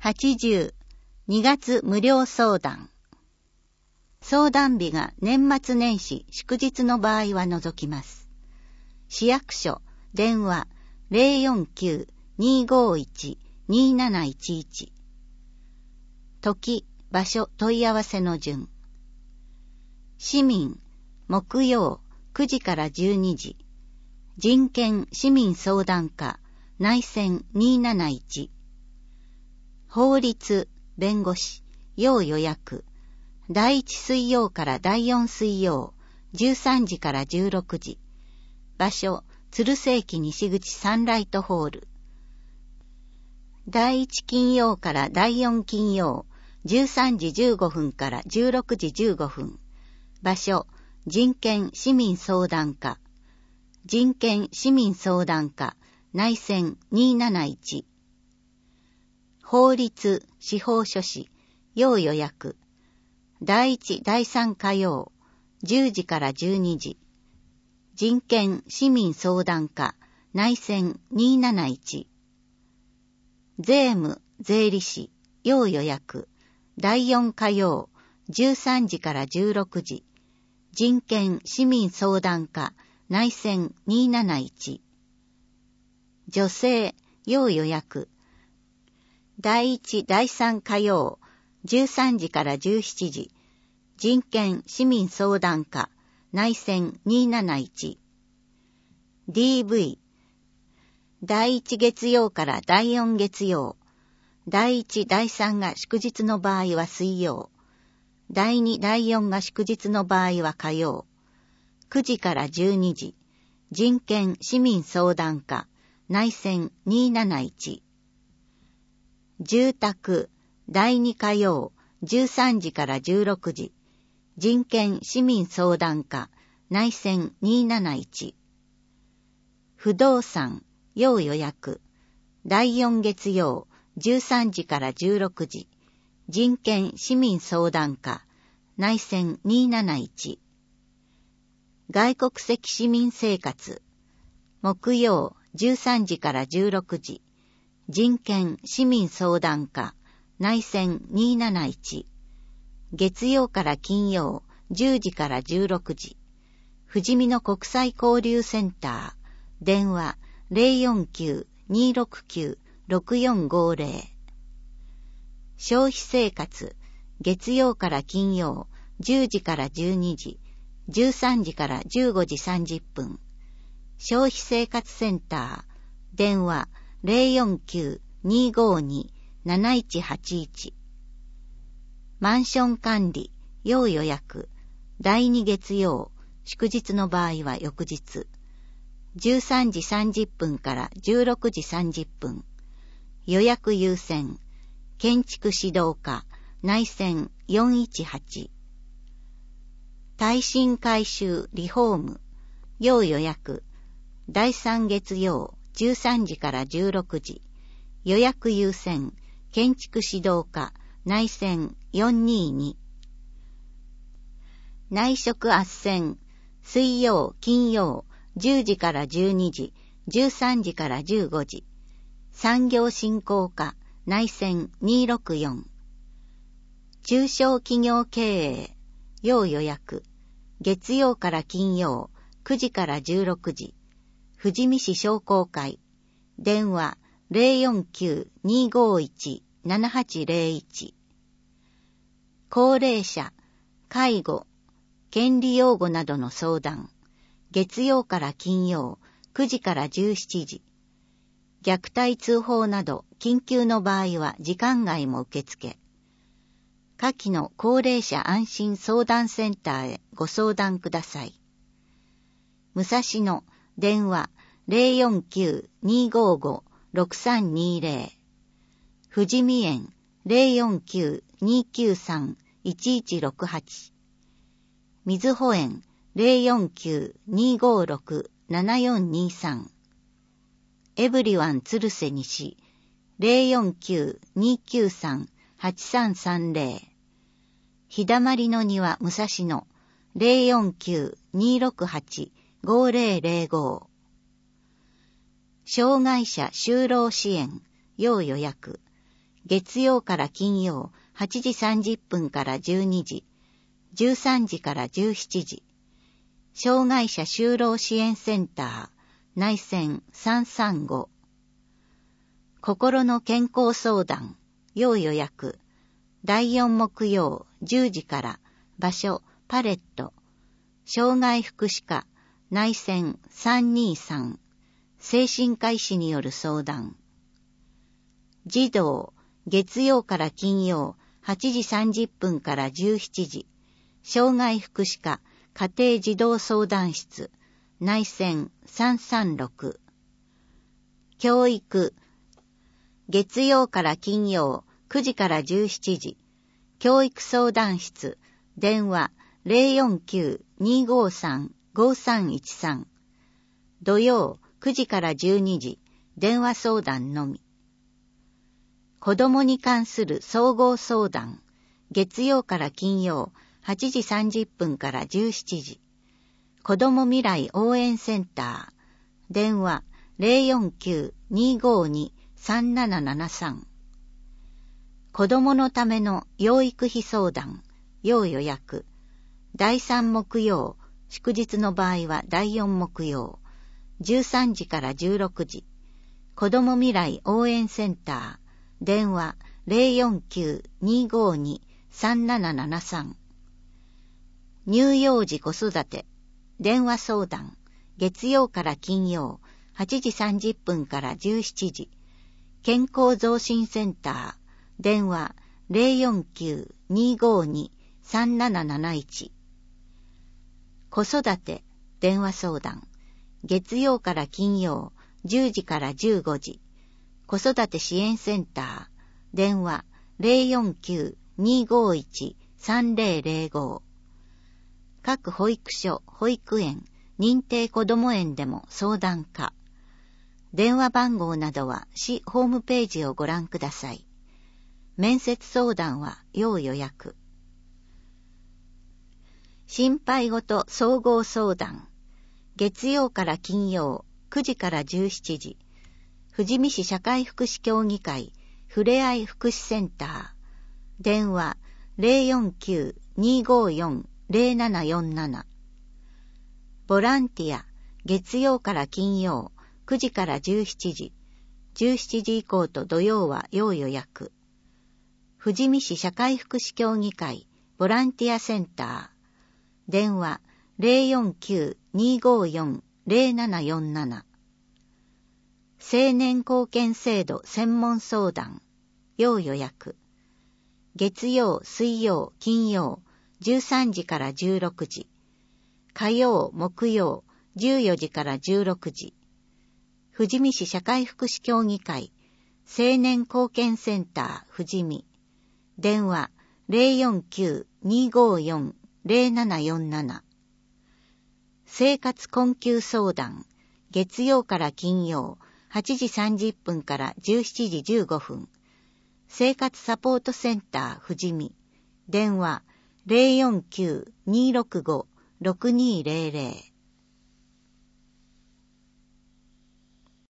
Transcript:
80、2月無料相談。相談日が年末年始祝日の場合は除きます。市役所、電話 049-251-2711。時、場所、問い合わせの順。市民、木曜9時から12時。人権市民相談課、内線271。法律、弁護士、要予約。第1水曜から第4水曜、13時から16時。場所、鶴瀬駅西口サンライトホール。第1金曜から第4金曜、13時15分から16時15分。場所、人権市民相談課。人権市民相談課、内線271。法律、司法書士、要予約。第1、第3火曜、10時から12時。人権市民相談課、内線271。税務、税理士、要予約。第4火曜、13時から16時。人権市民相談課、内線271。女性、要予約。第1、第3火曜、13時から17時。人権市民相談課、内線271。DV。第1月曜から第4月曜。第1、第3が祝日の場合は水曜。第2、第4が祝日の場合は火曜。9時から12時。人権市民相談課、内線271。住宅、第2火曜、13時から16時。人権市民相談課、内線271。不動産、要予約。第4月曜、13時から16時。人権市民相談課、内線271。外国籍市民生活。木曜、13時から16時。人権市民相談課、内線271。月曜から金曜、10時から16時。富士見の国際交流センター。電話 049-269-6450。消費生活。月曜から金曜、10時から12時。13時から15時30分。消費生活センター。電話 049-252-7181。マンション管理、要予約。第2月曜、祝日の場合は翌日。13時30分から16時30分。予約優先。建築指導課、内線418。耐震改修リフォーム、要予約。第3月曜、13時から16時。予約優先。建築指導課、内線422。内職斡旋。水曜、金曜、10時から12時、13時から15時。産業振興課、内線264。中小企業経営、要予約。月曜から金曜、9時から16時。富士見市商工会。電話 049-251-7801。高齢者、介護、権利擁護などの相談。月曜から金曜、9時から17時。虐待通報など緊急の場合は時間外も受付。下記の高齢者安心相談センターへご相談ください。武蔵野、電話 049-255-6320。富士見園 049-293-1168。瑞穂園 049-256-7423。エブリワン鶴瀬西 049-293-8330。日だまりの庭武蔵野 049-268-5005。障害者就労支援要予約。 月曜から金曜8時30分から12時、13時から17時。障害者就労支援センター、内線335。心の健康相談、要予約。第4木曜10時から、場所パレット。障害福祉課、内線323。精神科医師による相談。児童、月曜から金曜8時30分から17時。障害福祉課、家庭児童相談室、内線336。教育、月曜から金曜9時から17時。教育相談室、電話 049-253-5313。土曜9時から12時、電話相談のみ。子供に関する総合相談、月曜から金曜8時30分から17時。子ども未来応援センター。電話 049-252-3773。子どものための養育費相談。要予約。第3木曜、祝日の場合は第4木曜。13時から16時。子ども未来応援センター。電話 049-252-3773。乳幼児子育て、電話相談、月曜から金曜、8時30分から17時。健康増進センター、電話 049-252-3771。子育て、電話相談、月曜から金曜、10時から15時。子育て支援センター、電話 049-251-3005。各保育所、保育園、認定こども園でも相談可。電話番号などは市ホームページをご覧ください。面接相談は要予約。心配ごと総合相談。月曜から金曜9時から17時。富士見市社会福祉協議会ふれあい福祉センター。電話 049-254-0747。ボランティア、月曜から金曜9時から17時。17時以降と土曜は要予約。富士見市社会福祉協議会ボランティアセンター。電話 049-254-0747。青年貢献制度専門相談。要予約。月曜、水曜、金曜、13時から16時。火曜、木曜、14時から16時。富士見市社会福祉協議会青年貢献センター富士見。電話 049-254-0747。生活困窮相談。月曜から金曜8時30分から17時15分。生活サポートセンター富士見。電話 049-265-6200。